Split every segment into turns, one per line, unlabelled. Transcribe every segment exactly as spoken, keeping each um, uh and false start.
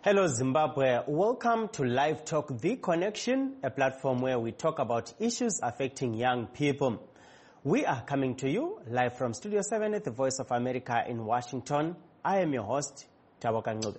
Hello Zimbabwe, welcome to Live Talk The Connection, a platform where we talk about issues affecting young people. We are coming to you live from Studio seven at the Voice of America in Washington. I am your host, Taboka Ngube.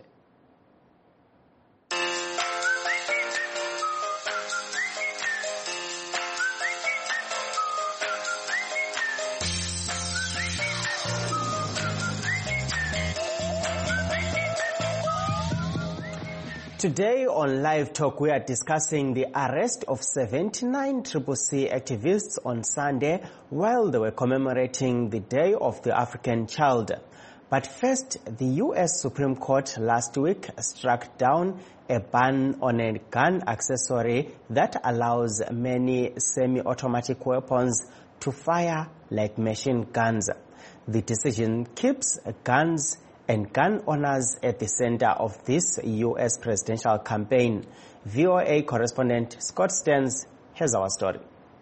Today on Live Talk, we are discussing the arrest of seventy-nine C C C activists on Sunday while they were commemorating the Day of the African Child. But first, the U S Supreme Court last week struck down a ban on a gun accessory that allows many semi-automatic weapons to fire like machine guns. The decision keeps guns and gun owners at the center of this U S presidential campaign. V O A correspondent Scott Stearns has our story.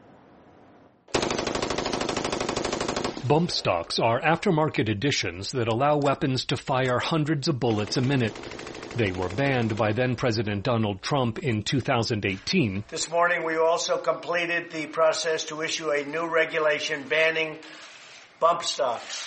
Bump stocks are aftermarket additions that allow weapons to fire hundreds of bullets a minute. They were banned by then-President Donald Trump in two thousand eighteen.
This morning we also completed the process to issue a new regulation banning bump stocks.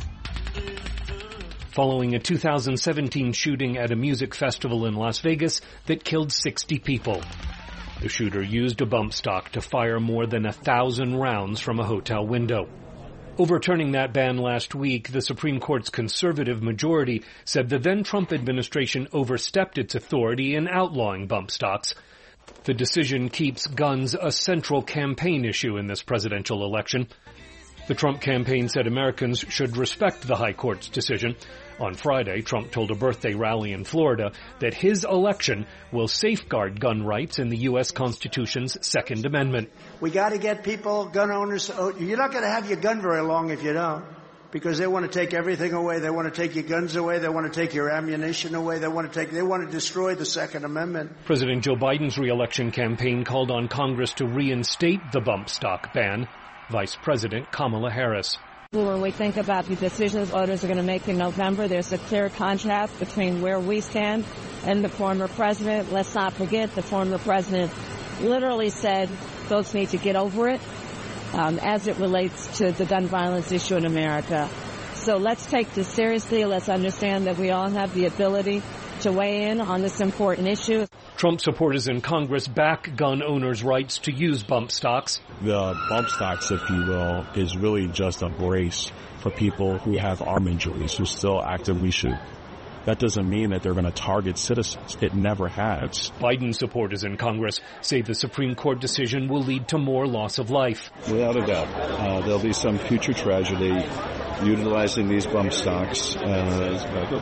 Following a two thousand seventeen shooting at a music festival in Las Vegas that killed sixty people. The shooter used a bump stock to fire more than a thousand rounds from a hotel window. Overturning that ban last week, the Supreme Court's conservative majority said the then-Trump administration overstepped its authority in outlawing bump stocks. The decision keeps guns a central campaign issue in this presidential election. The Trump campaign said Americans should respect the High Court's decision. On Friday, Trump told a birthday rally in Florida that his election will safeguard gun rights in the U S Constitution's Second Amendment.
We got to get people, gun owners, you're not going to have your gun very long if you don't, because they want to take everything away. They want to take your guns away. They want to take your ammunition away. They want to take, they want to destroy the Second Amendment.
President Joe Biden's re-election campaign called on Congress to reinstate the bump stock ban. Vice President Kamala Harris.
When we think about the decisions voters are going to make in November, there's a clear contrast between where we stand and the former president. Let's not forget the former president literally said folks need to get over it um, as it relates to the gun violence issue in America. So let's take this seriously. Let's understand that we all have the ability to weigh in on this important issue.
Trump supporters in Congress back gun owners' rights to use bump stocks.
The bump stocks, if you will, is really just a brace for people who have arm injuries, who still actively shoot. That doesn't mean that they're going to target citizens. It never has.
Biden supporters in Congress say the Supreme Court decision will lead to more loss of life.
Without a doubt. Uh, there'll be some future tragedy utilizing these bump stocks. Uh,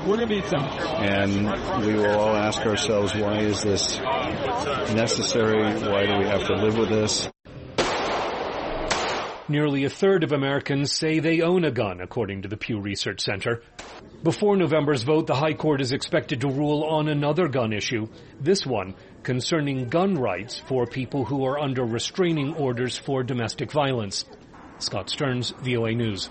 and we will all ask ourselves, why is this necessary? Why do we have to live with this?
Nearly a third of Americans say they own a gun, according to the Pew Research Center. Before November's vote, the High Court is expected to rule on another gun issue, this one concerning gun rights for people who are under restraining orders for domestic violence. Scott Stearns, V O A News.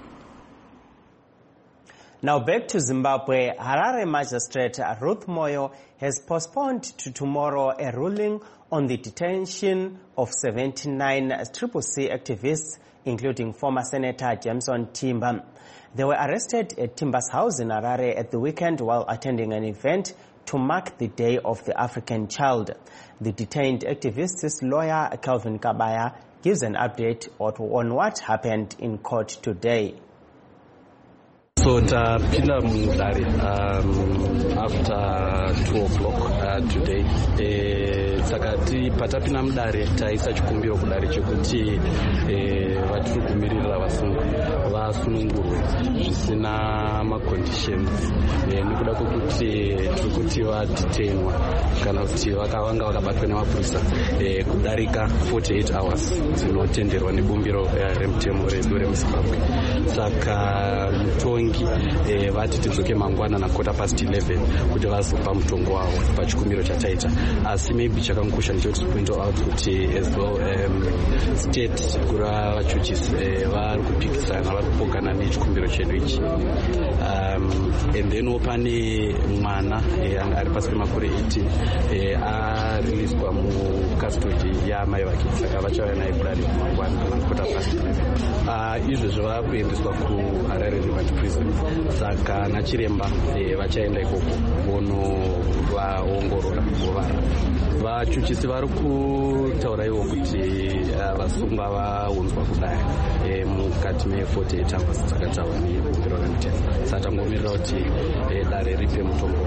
Now back to Zimbabwe. Harare Magistrate Ruth Moyo has postponed to tomorrow a ruling on the detention of seventy-nine C C C activists, including former Senator Jameson Timba. They were arrested at Timba's house in Harare at the weekend while attending an event to mark the Day of the African Child. The detained activist's lawyer, Calvin Kabaya, gives an update on what happened in court today.
So tapinda mudare um, after two o'clock uh, today. Sakati patapinda mudare taisa chikumbiro kudare chekuti vatiri kumirira vasungu vasunungurwe zvisina maconditions nekuda kwokuti tiri kuti vadetainwa kana kuti vakavanga vakabatwa nemapurisa kudarika forty-eight hours dzinotenderwa nebumbiro remutemo redu remuzimbabwe. Saka mutongi vechidiki vati tidzoke mangwana na quarter past eleven kuti vazopa mutongo wavo pachikumiro chataita. Asi maybe chakangosha ndechoti point out kuti as well um, state kura vachuchisi vari kupikisana vari kupokana nechikumbiro chedu ichi. Um, and then pane mwana ari pasi pemakore eighteen ariliswa mukastodi yamai vake saka vachauya naye kudare mangwana kana quarter past eleven. Izvezvo vava kuendeswa kuHarare River Prison, saka nachiremba vachaenda ikoko vonovaongorora vovara. Vachuchisi vari kutaura ivo kuti vasungwa vaunzwa kudai mukati me-forty-eight hours dzakataurwa nebumbiro remutemo. Saka tangomirira kuti dare ripe mutombo.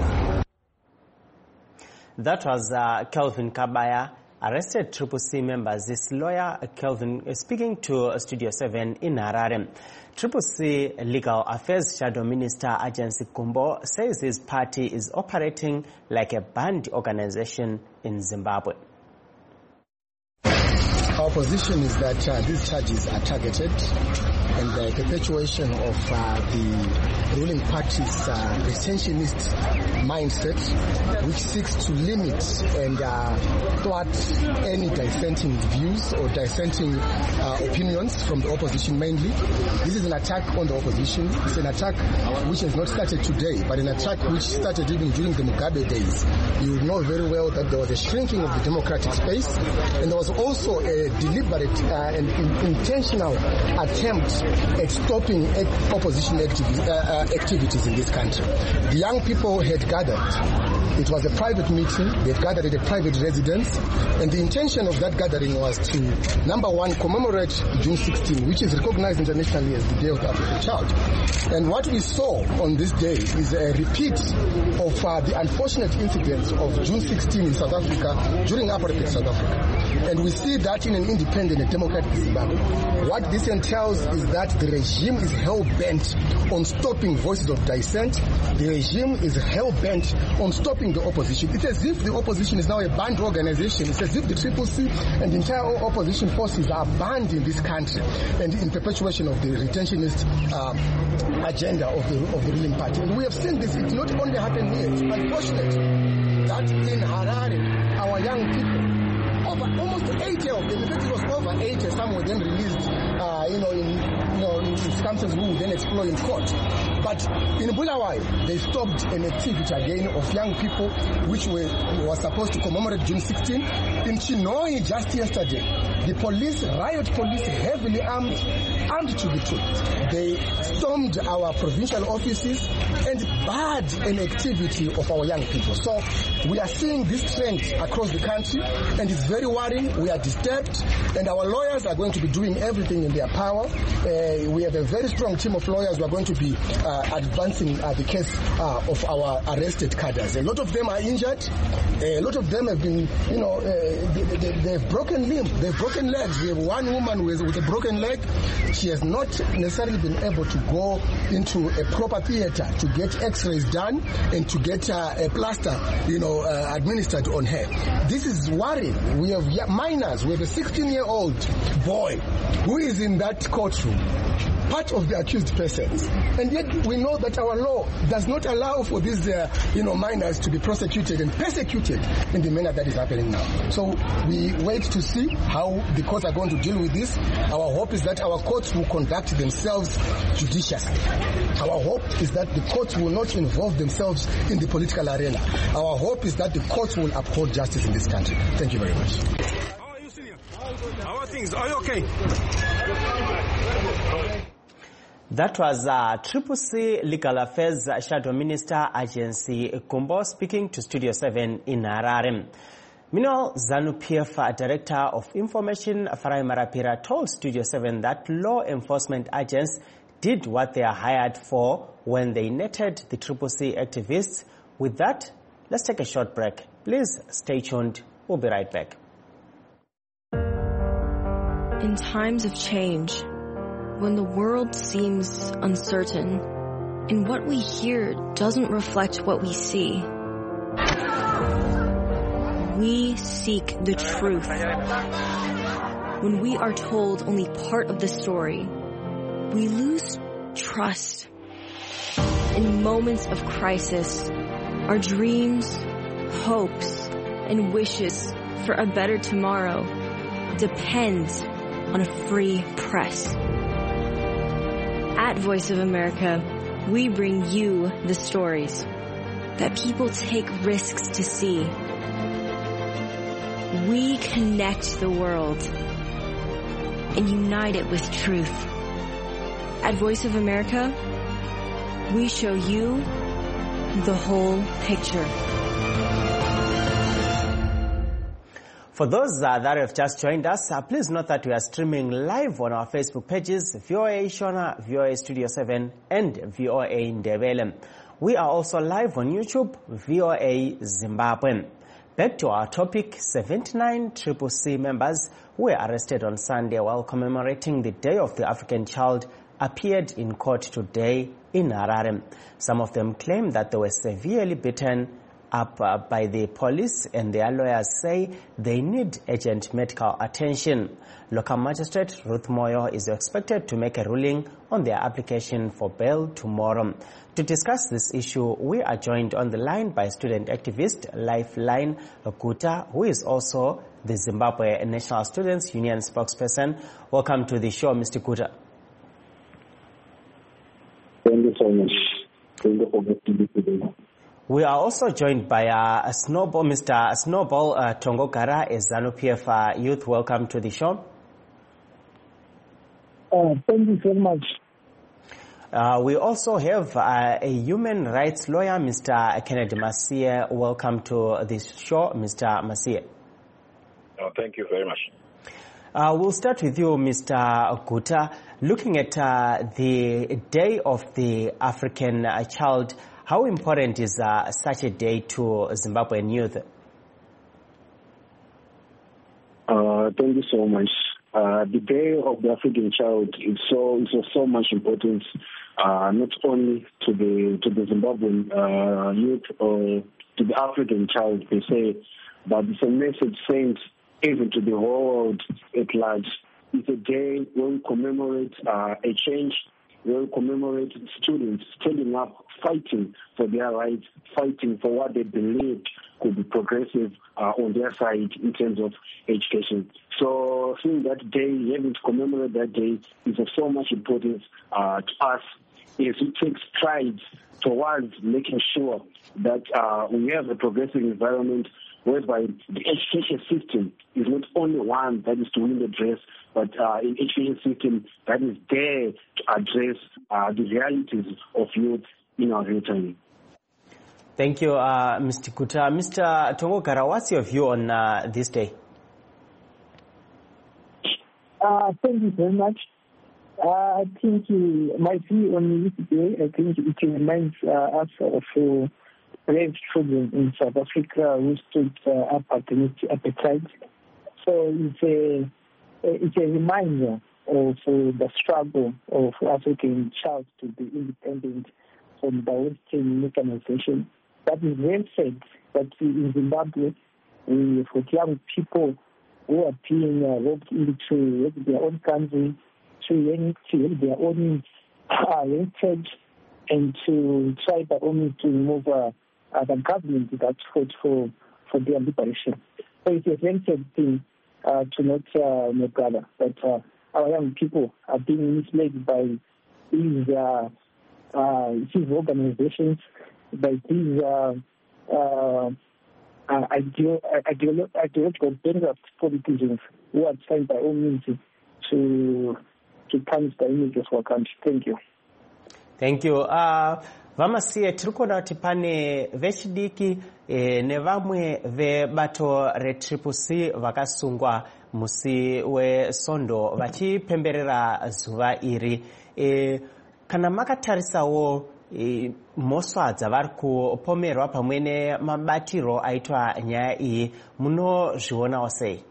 That was uh, Kelvin Kabaya, arrested Triple C members. This lawyer, Kelvin, is speaking to Studio seven in Harare. Triple C Legal Affairs Shadow Minister Agency Kumbo says his party is operating like a banned organization in Zimbabwe.
Our position is that uh, these charges are targeted, and the perpetuation of uh, the ruling party's uh, retentionist mindset, which seeks to limit and uh, thwart any dissenting views or dissenting uh, opinions from the opposition mainly. This is an attack on the opposition. It's an attack which has not started today, but an attack which started even during the Mugabe days. You know very well that there was a shrinking of the democratic space, and there was also a deliberate uh, and in, intentional attempt at stopping opposition activities, uh, uh, activities in this country. The young people had gathered. It was a private meeting. They had gathered at a private residence, and the intention of that gathering was to, number one, commemorate June sixteenth, which is recognized internationally as the Day of the African Child. And what we saw on this day is a repeat of uh, the unfortunate incidents of June sixteenth in South Africa during apartheid South Africa. And we see that in an independent and democratic Zimbabwe. What this entails is that the regime is hell-bent on stopping voices of dissent. The regime is hell-bent on stopping the opposition. It's as if the opposition is now a banned organization. It's as if the Triple C and the entire opposition forces are banned in this country and in perpetuation of the retentionist uh, agenda of the, of the ruling party. And we have seen this. It's not only happened here. It's unfortunate that in Harare, our young people, over almost eighty of them, in fact it was over eighty, some were then released, uh, you know, in, you know, in circumstances we would then explore in court. But in Bulawayo, they stopped an activity again of young people which were, were supposed to commemorate June sixteenth. In Chinoi just yesterday, the police, riot police, heavily armed, armed to the truth. They stormed our provincial offices and barred an activity of our young people. So we are seeing this trend across the country, and it's very worrying. We are disturbed, and our lawyers are going to be doing everything in their power. Uh, we have a very strong team of lawyers who are going to be uh, advancing uh, the case uh, of our arrested cadres. A lot of them are injured. A lot of them have been, you know, uh, they, they, they've broken limbs, they've broken legs. We have one woman with, with a broken leg. She has not necessarily been able to go into a proper theater to get x-rays done and to get uh, a plaster, you know, uh, administered on her. This is worrying. We have minors. We have a sixteen-year-old boy who is in that courtroom, part of the accused persons, and yet we know that our law does not allow for these, uh, you know, minors to be prosecuted and persecuted in the manner that is happening now. So we wait to see how the courts are going to deal with this. Our hope is that our courts will conduct themselves judiciously. Our hope is that the courts will not involve themselves in the political arena. Our hope is that the courts will uphold justice in this country. Thank you very much.
How are you, Senior? How are things? Are you okay?
That was uh, Triple C Legal Affairs Shadow Minister Agency Kumbo speaking to Studio seven in Harare. Meanwhile, ZANU-P F Director of Information Farai Marapira told Studio seven that law enforcement agents did what they are hired for when they netted the Triple C activists. With that, let's take a short break. Please stay tuned. We'll be right back.
In times of change, when the world seems uncertain and what we hear doesn't reflect what we see, we seek the truth. When we are told only part of the story, we lose trust. In moments of crisis, our dreams, hopes, and wishes for a better tomorrow depends on a free press. At Voice of America, we bring you the stories that people take risks to see. We connect the world and unite it with truth. At Voice of America, we show you the whole picture.
For those uh, that have just joined us, uh, please note that we are streaming live on our Facebook pages, V O A Shona, V O A Studio seven, and V O A Ndebele. We are also live on YouTube, V O A Zimbabwe. Back to our topic, seventy-nine C C C members who were arrested on Sunday while commemorating the Day of the African Child appeared in court today in Harare. Some of them claim that they were severely beaten up uh, by the police, and their lawyers say they need urgent medical attention. Local Magistrate Ruth Moyo is expected to make a ruling on their application for bail tomorrow. To discuss this issue, we are joined on the line by student activist Lifeline Guta, who is also the Zimbabwe National Students Union spokesperson. Welcome to the show, Mister Guta.
Thank you so much. Thank you for being today.
We are also joined by uh, Snowball, Mister Snowball uh, Tongogara, a ZANU-P F uh, youth. Welcome to the show.
Uh, thank you so much.
Uh, we also have uh, a human rights lawyer, Mister Kennedy Masie. Welcome to this show, Mister Masie.
Oh, thank you very much.
Uh, we'll start with you, Mister Guta. Looking at uh, the Day of the African uh, Child, how important is uh, such a day to Zimbabwean youth?
Uh, thank you so much. Uh, the Day of the African Child is so is of so much importance, uh, not only to the to the Zimbabwean uh, youth or to the African child per se, but it's a message sent even to the whole world at large. It's a day where we commemorate uh, a change, where we commemorate students standing up, fighting for their rights, fighting for what they believed could be progressive uh, on their side in terms of education. So seeing that day, having to commemorate that day is of so much importance uh, to us as we take strides towards making sure that uh, we have a progressive environment whereby the education system is not only one that is to win the race, but uh, an education system that is there to address uh, the realities of youth in our real time.
Thank you, uh, Mister Guta. Mister Tongogara, what's your view on uh, this day?
Uh, thank you very much. Uh, I think uh, my view on this day, I think it reminds uh, us of uh, brave children in South Africa who stood uh, up against apartheid. So it's a, it's a reminder of uh, the struggle of African child to be independent from the Western mechanization. That is very sad that in Zimbabwe, we have young people who are being uh, roped into their own country, to have their own uh, heritage, and to try by all means to remove uh, uh, the government that fought for, for their liberation. So it's a very sad thing uh, to not uh, my brother, but uh, our young people are being misled by these uh, uh, these organizations, by these uh, uh, uh, ideo- ideolo- ideological bankrupt politicians who are trying by all means to to tarnish the image of our country. Thank you.
Thank you. Uh, Vamasiye, tiri kuona kuti pane vechidiki e, nevamwe vebato re-Triple C vakasungwa musi weSondo vachipemberera zuva iri. E, kana makatarisawo e, mhosva dzavari kupomerwa pamwe nemabatiro aitwa nyaya iyi, munozvionawo sei?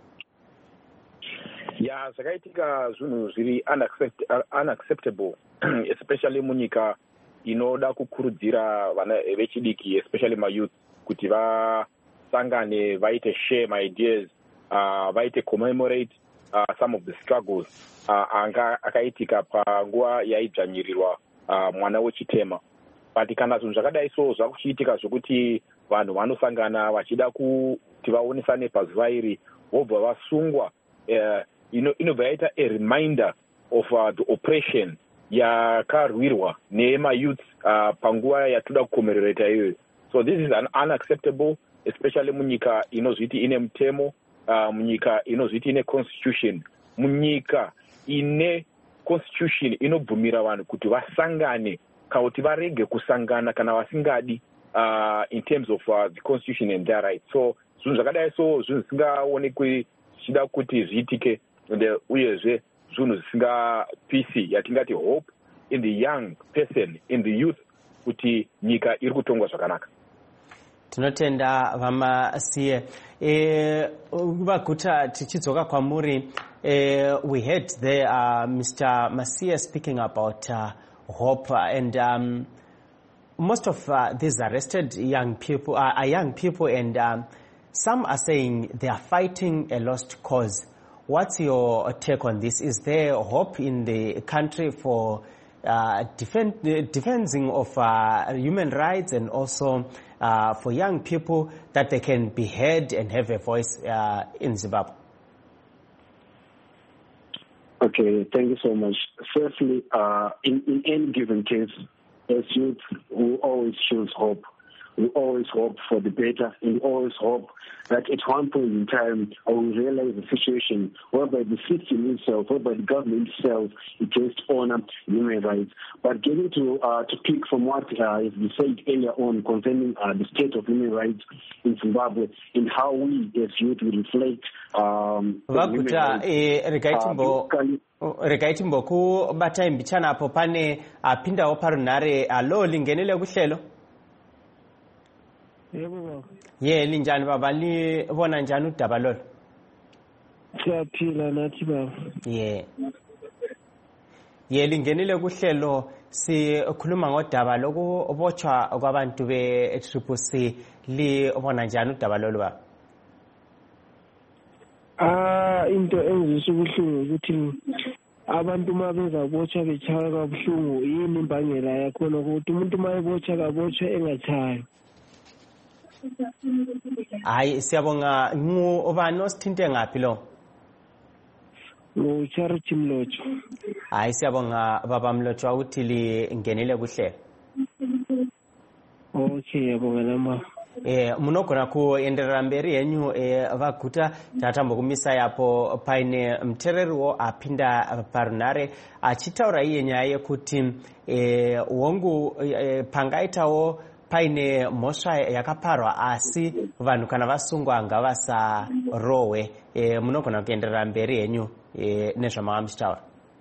Ya, zvakaitika zvinhu zviri unaccept, unacceptable especially munyika inoda kukurudzira vana vechidiki, especially mayouth, kuti vasangane, vaite share my ideas, uh, vaite commemorate uh, some of the struggles uh, anga akaitika panguva yaidzvanyirirwa uh, mwana wechitema. but kana zvinhu zvakadai so zvakuchiitika zvokuti vanhu vanosangana vachida kuti vaonesane pazuva iri vobva vasungwa inobva yaita a reminder of uh, the oppression yakarwirwa nemayouth uh, panguva yatoda kukomerereta iyoyo. So this is an unacceptable, especially munyika inozviti ine mutemo, uh, munyika inozviti ine constitution, munyika ine constitution inobvumira vanhu kuti vasangane kana kuti varege kusangana kana vasingadi uh, in terms of uh, the constitution and their rights. So zvinhu zvakadai so zvinhu zvisingaonekwi zvichida kuti zviitike ende uyezve zvinhu zvisingapisi yatingati hope in the young person, in the youth, kuti nyika iri kutongwa zvakanaka.
Tinotenda vamasiye e, vaguta tichidzoka kwamuri e, we heard there uh, Mister Masiye speaking about uh, hope and um, most of uh, these arrested young people uh, are young people and um, some are saying they are fighting a lost cause. What's your take on this? Is there hope in the country for uh, defend, defending of uh, human rights and also uh, for young people that they can be heard and have a voice uh, in Zimbabwe?
Okay, thank you so much. Firstly, uh, in, in any given case, as youth, we always choose hope. We always hope for the better, and we always hope that at one point in time we will realize the situation whereby the system itself, whereby the government itself, it has to honor human rights. But getting to uh, to pick from what uh, has been said earlier on concerning uh, the state of human rights in Zimbabwe and how we as youth will reflect um,
Vakuta, regaiti mboku bata imbichana apo pane apindawo parunhare alo lingenele kuhlelo. Ye linjani baba libona njani udaba lolo?
Siyaphila nathi baba.
Ye. Ye lingenile kuhlelo sikhuluma ngodaba lokubotshwa kwabantu be Triple C libona njani udaba lolo baba?
Ah into engizisa ubuhlungu ukuthi abantu mabezabotshwa betshaya kabuhlungu yini imbangela yakhona ukuthi umuntu mayebotshwa kabotshwa engatshaya.
Hayi siyabonga ngu obani osithinte ngaphi lo?
Ngo Charity Mlocho.
Hayi siyabonga baba Mlocho ukuthi lingenele kuhle.
Okay yabonga namba.
Eh munogona kuenderera mberi yenyu eh vaguta tatambo kumisa yapo paine mtereriwo apinda parunare achitaura iye nyaya yekuti eh wongu eh, pangaitawo paine mhosva yakaparwa asi vanhu kana vasungwa ngavasarohwe e, munogona kuenderera mberi henyu e, nezvamava muchitaura.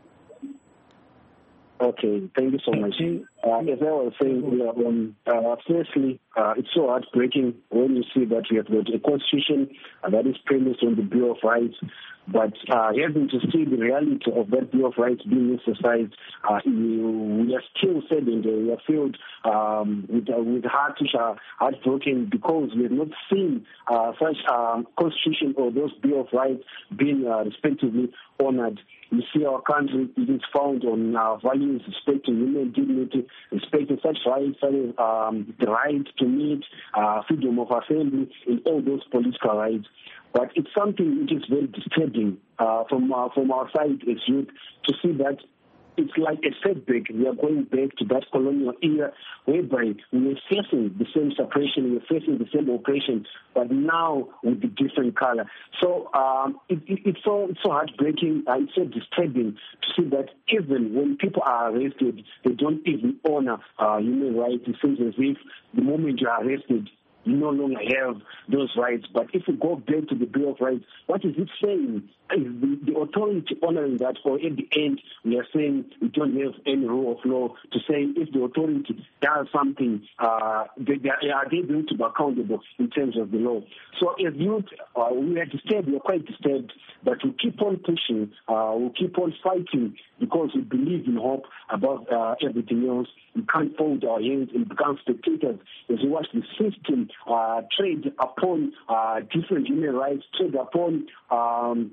Okay, thank you so much. Uh, as I was saying earlier on, uh, firstly, uh, it's so heartbreaking when you see that we have got a constitution uh, that is premised on the Bill of Rights, but uh, having to see the reality of that Bill of Rights being exercised, uh, we are still saddened, we are filled um, with, uh, with hearts which are heartbroken because we have not seen uh, such uh, constitution or those Bill of Rights being uh, respectively honored. You see our country, it is found on uh, values respecting human dignity, respecting such rights such as um, the right to meet, uh, freedom of assembly, and all those political rights. But it's something which is very disturbing uh, from, uh, from our side as youth to see that it's like a setback. We are going back to that colonial era whereby we were facing the same suppression, we were facing the same oppression, but now with a different color. So um, it, it, it's so it's so heartbreaking, uh, it's so disturbing to see that even when people are arrested, they don't even honor uh, human rights. It seems as if the moment you are arrested, you no longer have those rights. But if we go back to the Bill of Rights, what is it saying? Is the, the authority honoring that, or at the end we are saying we don't have any rule of law to say if the authority does something, uh, they, they, are they going to be accountable in terms of the law? So as youth, uh, we are disturbed, we are quite disturbed, but we keep on pushing, uh, we keep on fighting because we believe in hope above uh, everything else. We can't fold our hands and become spectators as we watch the system uh, trade upon uh, different human rights, trade upon um,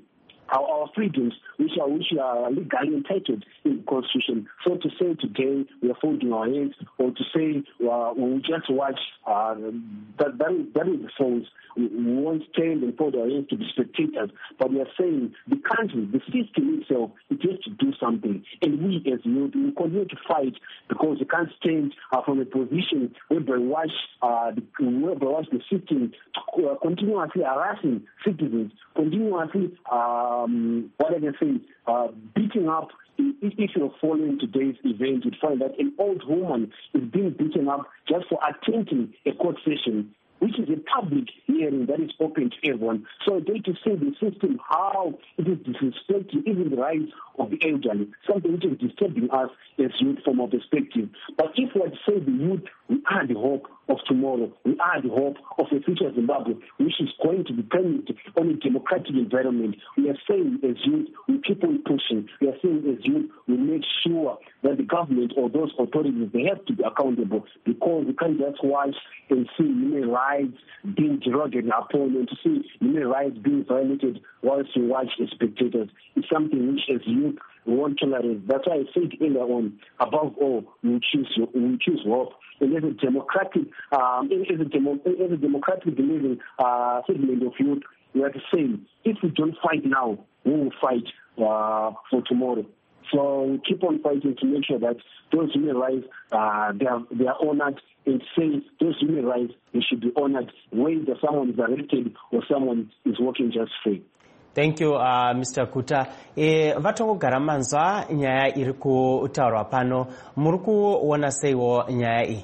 our, our freedoms, which are which are legally entitled in the Constitution. So to say today we are folding our hands, or to say uh, we just watch, uh, that, that, that is the false. We, we won't stand and fold our hands to be spectators, but we are saying the country, the system itself, it has to do something. And we as youth, we continue to fight because we can't stand uh, from a position where we watch, uh, the, where we watch the system uh, continuously harassing citizens, continuously, um, what I can say, uh, beating up. If you're following today's event, you'd find that an old woman is being beaten up just for attending a court session, which is a public hearing that is open to everyone. So a day to say the system, how it is disrespecting even the rights of the elderly, something which is disturbing us as youth from our perspective. But if we say the youth, we are the hope of tomorrow. We are the hope of the future of Zimbabwe, which is going to depend on a democratic environment. We are saying as youth, we keep on pushing. We are saying as youth, we make sure that the government or those authorities, they have to be accountable, because we can't just watch and see human rights being derogated upon and to see human rights being violated whilst we watch as spectators. It's something which as youth we won't tolerate. That's why I said earlier on, above all, we choose we choose hope. And as a democratic, um, as a, demo, as a democratic believing uh, segment of youth, we are the same. If we don't fight now, we will fight uh, for tomorrow. So we keep on fighting to make sure that those human rights, uh, they are they are honored, and say those human rights, they should be honored, whether someone is arrested or someone is walking just free.
Thank you, uh, Mister Kuta. E, vatongogara manzwa nyaya iri kutaurwa pano, muri kuona seiwo nyaya iyi?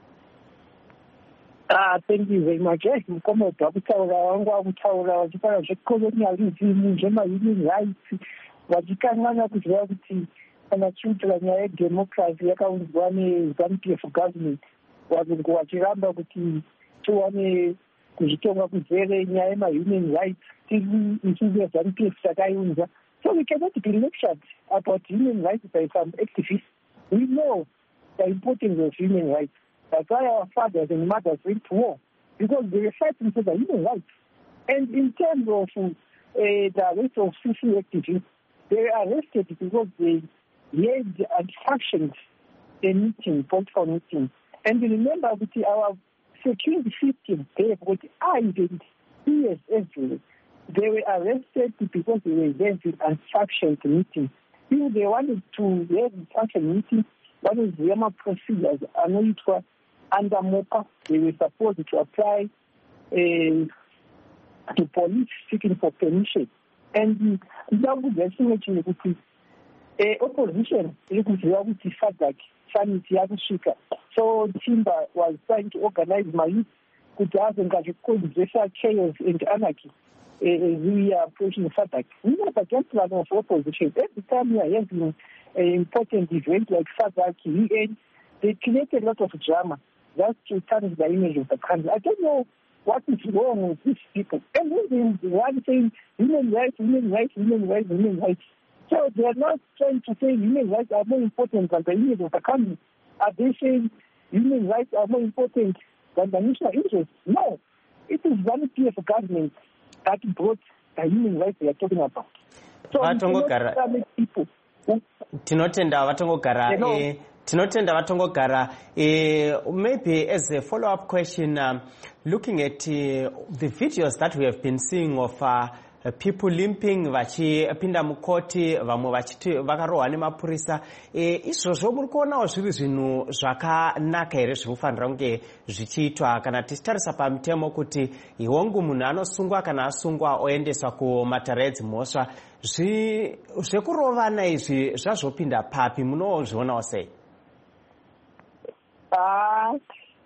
Ah, thank you very much. Yes, mukoma kutaura wangu wakutaura vachipara zvecolonialism, zvema-human rights, vachikan'ana kuziva kuti kana chiutira nyaya yedemocracy yakaunzwa neZANU-P F government, wazungu vachiramba kuti tiwane kuzvitonga kuzere nyaya yema-human rights tiri isusu yeZANU-P F takaiunza. So we cannot be lectured about human rights by some activists. We know the importance of human rights. That's why our fathers and mothers went to war, because they were fighting for the human rights. And in terms of uh, the arrest of social activists, they were arrested because they led and functioned a meeting, political meeting. And remember that our security system, they have got eyes and ears everywhere. They were arrested because they were there in unfunctioned meeting. If they wanted to have a functioned meeting, what is the Yama procedures? I know it was under MOPA, they were supposed to apply uh, to police seeking for permission. And that was the estimation that the opposition, so Timba was trying to organize my youth to have chaos and anarchy. Uh, we are approaching SADC. We are the plan of opposition. Every time we are having an important event like SADC, U N, they create a lot of drama. That's to tarnish the image of the country. I don't know what is wrong with these people. Everything is one saying human rights, human rights, human rights, human rights. So they are not trying to say human rights are more important than the image of the country. Are they saying human rights are more important than the national interest? No. It is ZANU-P F government that brought the human rights we are talking about. So people.
Tinotenda vatongogara. Tinotenda vatongogara. Maybe as a follow-up question, um, looking at uh, the videos that we have been seeing of uh, Uh, people limping vachipinda mukoti vamwe vachiti vakarohwa nemapurisa, e, izvozvo muri kuonawo zviri zvinhu zvakanaka here zviri kufanira kunge zvichiitwa kana tichitarisa pamutemo kuti iwongu munhu anosungwa kana asungwa oendeswa kumatara edzimhosva, zvekurovana izvi zvazvopinda papi, munozvionawo sei?
Ah,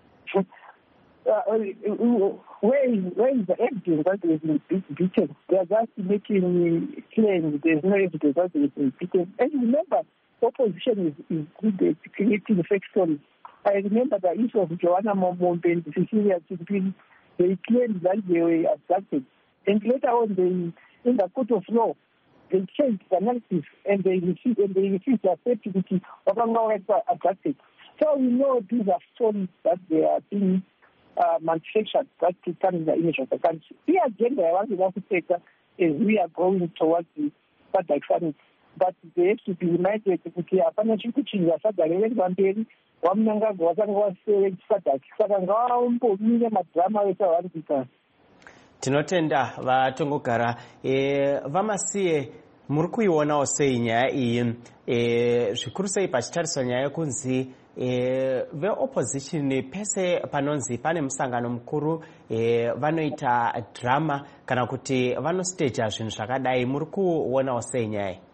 Uh, where, is, where is the evidence that they have been beaten? They are just making claims there is no evidence that they have been beaten. And remember, opposition is, is good at creating fake stories. I remember the issue of Joanna Momombe and Cecilia Chimpini. They claimed that they were abducted. And later on, they, in the court of law, they changed the narrative and they refused, and they refused to accept that Obama was abducted. So we know these are stories that they are being Uh, manufactured that to turn the image of the country. The agenda I want to take as we are going towards the SADC summit. But they have to be united kuti hapana chiri kuchinja SADC iri pamberi wamunangagwa wasanga wasere SADC saka ngavaombomire madhirama vese avari kuita.
Tinotenda vatongogara e, vamasiye muri kuionawo sei nyaya iyi e, zvikuru sei pachitariswa nyaya yekunzi e, veopposition pese panonzi pane musangano mukuru e, vanoita drama kana kuti vanostaja zvinhu zvakadai muri kuonawo sei nyaya iyi?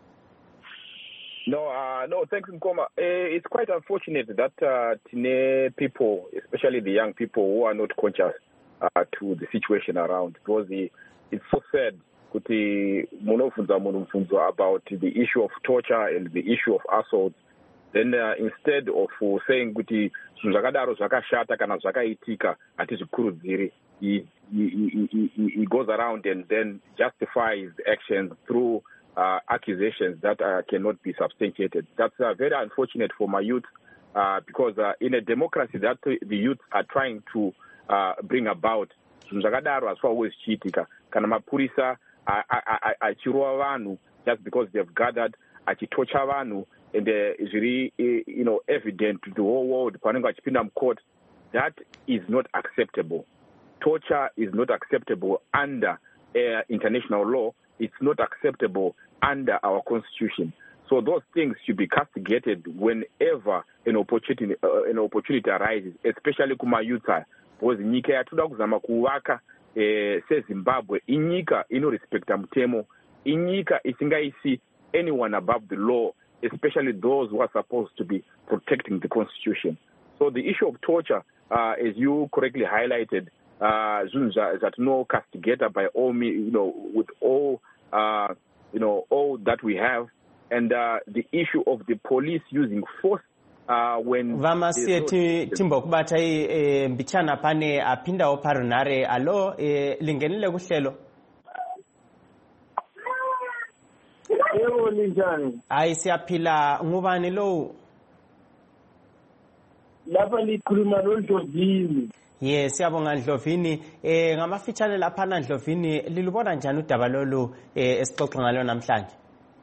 No, uh, no, thanks, Nkoma. Uh, it's quite unfortunate that uh, tine people, especially the young people who are not conscious uh, to the situation around, because the, it's so sad kuti munofunza munofunza about the issue of torture and the issue of assault. Then uh, instead of uh, saying kuti zvakadaro zvakashata kana zvakaitika hatizvikurudziri, he, he, he, he, he goes around and then justifies the actions through Uh, accusations that uh, cannot be substantiated. That's uh, very unfortunate for my youth uh, because uh, in a democracy that the youth are trying to uh, bring about, zvakadaro as always chiitika kana mapurisa achirova vanhu just because they've gathered, achitocha vanhu, and is really you know evident to the whole world panenge achipinda mucourt. That is not acceptable. Torture is not acceptable under uh, international law. It's not acceptable under our constitution. So those things should be castigated whenever an opportunity uh, an opportunity arises, especially kuma youth. Because nyika yatuda kuzama kuvaka eh, se Zimbabwe, inyika ino respecta mutemo, inyika isingaisi anyone above the law, especially those who are supposed to be protecting the constitution. So the issue of torture, uh, as you correctly highlighted, uh, that no castigator by all me, you know, with all, uh, you know, all that we have, and uh, the issue of the police using force uh, when.
Vamasiye timbo kubata hii mbichana pane apinda oparunare alo lingenile kuhlelo.
Ewo linjani.
Ai siyaphila ngubani lo.
Lapha likhuluma noNdlovini.
Yes, siyabonga Ndlovini. Eh ngamafitshane lapha na Ndlovini lilubona njani udaba lolu eh esixoxa ngalo namhlanje?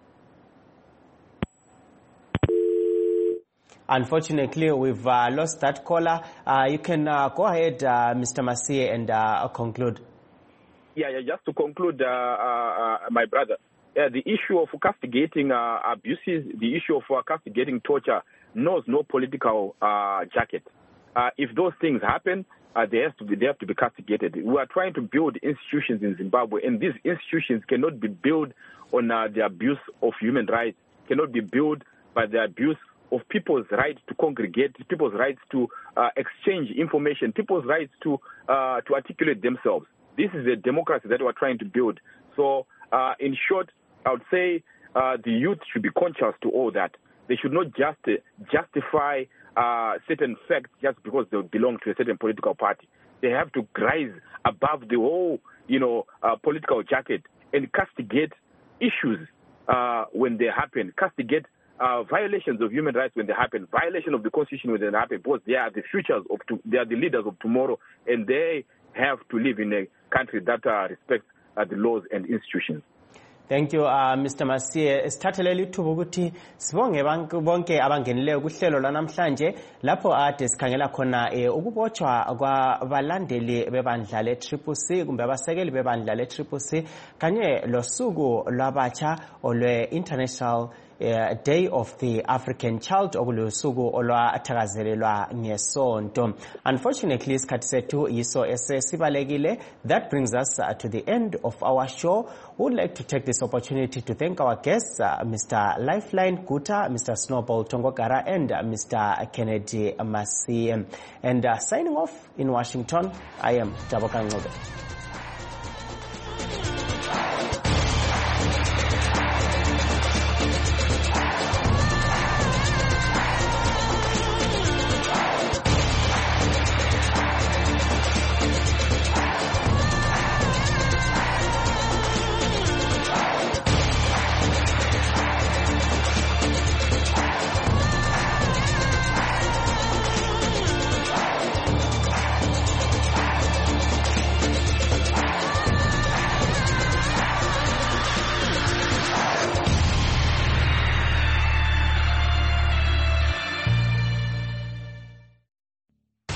Unfortunately, we've uh, lost that caller. Uh, you can uh, go ahead, uh, Mister Masiye, and uh, conclude.
Yeah, yeah, just to conclude, uh, uh, my brother, uh, the issue of castigating uh, abuses, the issue of uh, castigating torture knows no political uh, jacket. Uh, if those things happen, uh, they have to be they have to be castigated. We are trying to build institutions in Zimbabwe, and these institutions cannot be built on uh, the abuse of human rights, cannot be built by the abuse of people's right to congregate, people's rights to uh, exchange information, people's rights to uh, to articulate themselves. This is a democracy that we're trying to build. So, uh, in short, I would say uh, the youth should be conscious to all that. They should not just uh, justify uh, certain facts just because they belong to a certain political party. They have to rise above the whole, you know, uh, political jacket and castigate issues uh, when they happen, castigate Uh, violations of human rights when they happen, violation of the constitution when they happen, because they are the futures of, to, they are the leaders of tomorrow, and they have to live in a country that uh, respects uh, the laws and institutions.
Thank you, uh, Mister Masiye. Sithathelele ithuba ukuthi sibonge bonke abangeneleyo kuhlelo lanamhlanje lapho ade sikhangela khona ukubotshwa kwabalandeli bebandla le-Triple C kumbe abasekeli bebandla le-Triple C kanye losuku lwabatsha olwe-International Uh, Day of the African Child okulusuku olwathakazelelwa ngesonto. Unfortunately, isikhathi sethu yiso esesibalekile. That brings us uh, to the end of our show. We would like to take this opportunity to thank our guests, uh, Mister Lifeline Guta, Mister Snowball Tongogara, and uh, Mister Kennedy Masiye. And uh, signing off in Washington, I am Taboka Ngobe.